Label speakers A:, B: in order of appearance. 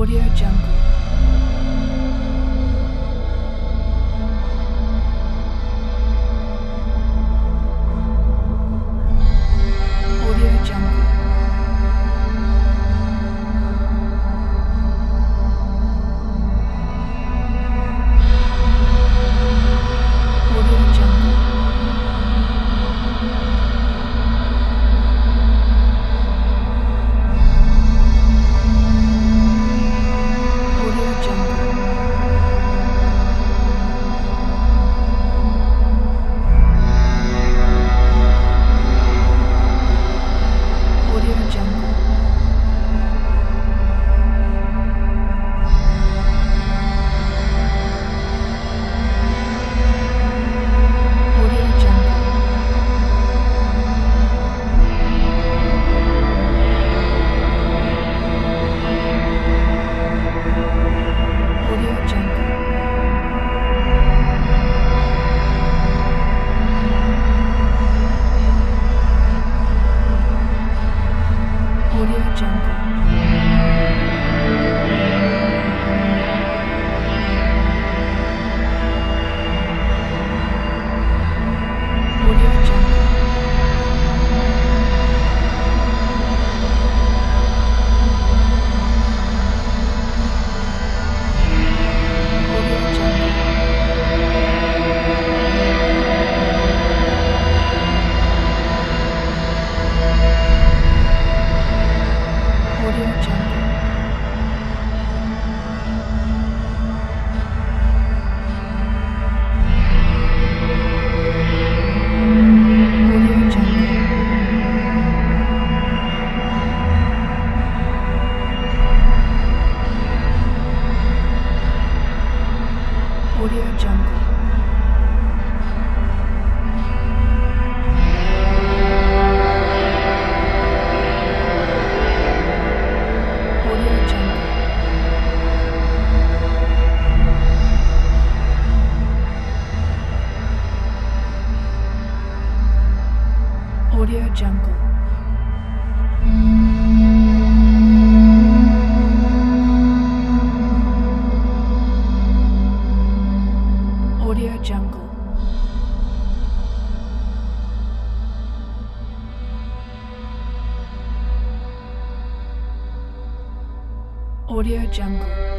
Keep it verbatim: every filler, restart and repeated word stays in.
A: Audio Jungle. Audio Jungle. Audio Jungle. Audio Jungle. Audio Jungle. Audio Jungle. Audio Jungle. Audio Jungle. Audio Jungle. Audio Jungle. Audio Jungle. Audio Jungle. Audio Jungle. Audio Jungle. Audio Jungle. Audio Jungle. Audio Jungle.